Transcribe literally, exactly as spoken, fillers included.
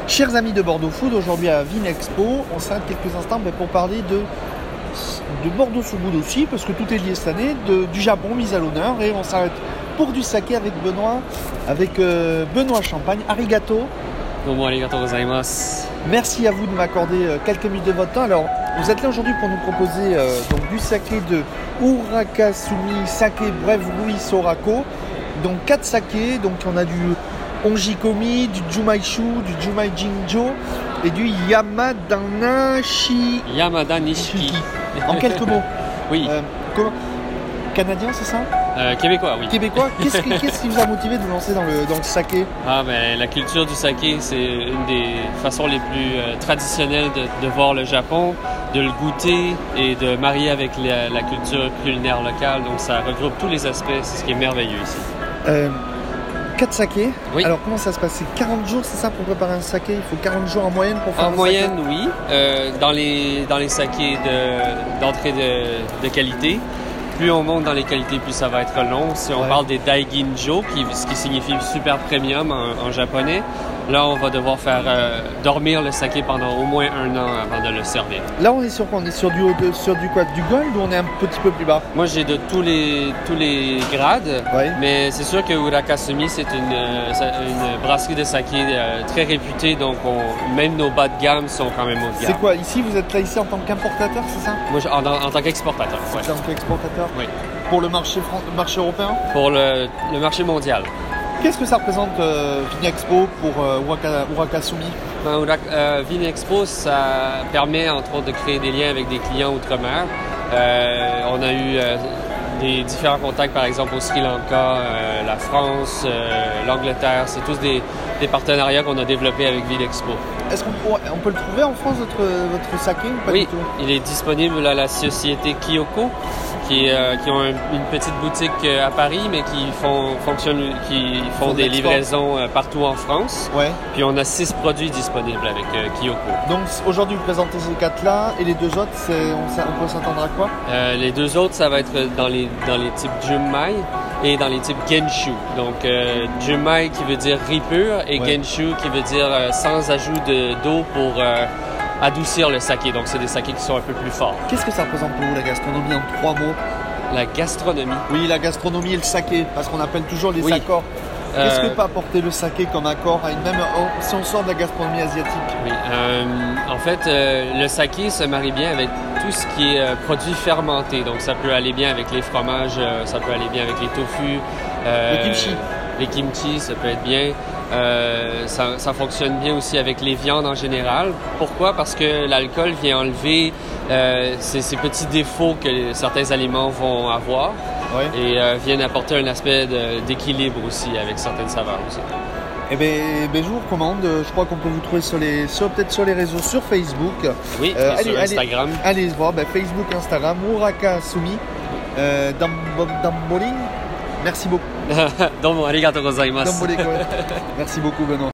Chers amis de Bordeaux Food, aujourd'hui à Vinexpo, on s'arrête quelques instants pour parler de, de Bordeaux Food aussi, parce que tout est lié cette année, de, du Japon mis à l'honneur, et on s'arrête pour du saké avec Benoît, avec euh, Benoît Champagne. Arigato. Domo arigatou gozaimasu. Merci à vous de m'accorder euh, quelques minutes de votre temps. Alors, vous êtes là aujourd'hui pour nous proposer euh, donc, du saké de Urakasumi Sake Brewery Sorako. Donc quatre sakés, donc on a du Onjikomi, du Jumaishu, du Jumai Jinjo et du Yamadana Shi... Yamada Nishiki. En quelques mots. Oui. Euh, comment... Canadien, c'est ça? Euh, québécois, oui. Québécois. Qu'est-ce qui, qu'est-ce qui vous a motivé de vous lancer dans le, dans le saké? Ah, ben, la culture du saké, c'est une des façons les plus euh, traditionnelles de, de voir le Japon, de le goûter et de marier avec la, la culture culinaire locale. Donc, ça regroupe tous les aspects. C'est ce qui est merveilleux ici. Euh, quatre sakés. Oui. Alors, comment ça se passe? C'est quarante jours, c'est ça, pour préparer un saké? Il faut quarante jours en moyenne pour faire en un moyenne, saké? oui. Euh, dans, les, dans les sakés de, d'entrée de, de qualité. Plus on monte dans les qualités, plus ça va être long. Si on ouais. parle des Daiginjo, qui, ce qui signifie super premium en, en japonais, là, on va devoir faire euh, dormir le saké pendant au moins un an avant de le servir. Là, on est sur quoi? On est sur du, de, sur du quoi? Du gold ou on est un petit peu plus bas? Moi, j'ai de tous les, tous les grades, ouais. mais c'est sûr que Urakasumi, c'est une, une brasserie de saké euh, très réputée, donc on, même nos bas de gamme sont quand même haut de gamme. C'est quoi? Ici, vous êtes là ici en tant qu'importateur, c'est ça? Moi, en, en, en tant qu'exportateur. Ouais. En tant qu'exportateur? Oui. Pour le marché, le marché européen? Pour le, le marché mondial. Qu'est-ce que ça représente euh, Vinexpo pour euh, Uraka, Urakasumi? Ben, Urak, euh, Vinexpo, ça permet entre autres de créer des liens avec des clients outre-mer. Euh, on a eu euh, des différents contacts, par exemple au Sri Lanka, euh, la France, euh, l'Angleterre. C'est tous des, des partenariats qu'on a développés avec Vinexpo. Est-ce qu'on peut, on peut le trouver en France, votre, votre saké ou pas? Oui, du tout? Il est disponible à la société Kyoko, qui, euh, qui ont un, une petite boutique à Paris, mais qui font, fonctionnent, qui font, font des livraisons partout en France. Ouais. Puis on a six produits disponibles avec euh, Kyoko. Donc aujourd'hui, vous présentez ces quatre-là, et les deux autres, c'est, on, on peut s'attendre à quoi? euh, Les deux autres, ça va être dans les, dans les types Jumai et dans les types Genshu. Donc euh, Jumai qui veut dire riz pur et ouais. Genshu qui veut dire euh, sans ajout de, d'eau pour euh, adoucir le saké. Donc c'est des sakés qui sont un peu plus forts. Qu'est-ce que ça représente pour vous la gastronomie en trois mots? La gastronomie? Oui, la gastronomie et le saké, parce qu'on appelle toujours les oui. accords. Qu'est-ce Euh, que peut apporter le saké comme accord, à une même, si on sort de la gastronomie asiatique? Oui, euh, en fait, euh, le saké se marie bien avec tout ce qui est euh, produit fermenté. Donc, ça peut aller bien avec les fromages, euh, ça peut aller bien avec les tofu. Euh, le kimchi. Les kimchi, ça peut être bien. Euh, ça, ça fonctionne bien aussi avec les viandes en général. Pourquoi? Parce que l'alcool vient enlever euh, ces, ces petits défauts que certains aliments vont avoir. Ouais. Et euh, viennent apporter un aspect de, d'équilibre aussi avec certaines saveurs aussi. Eh bien, ben, je vous recommande. Je crois qu'on peut vous trouver sur les, sur, peut-être sur les réseaux, sur Facebook. Oui, euh, et allez, sur Instagram. Allez, allez voir, ben, Facebook, Instagram, Urakasumi, euh, Damboling. Merci beaucoup. Domo arigatou gozaimasu. Merci beaucoup, Benoît.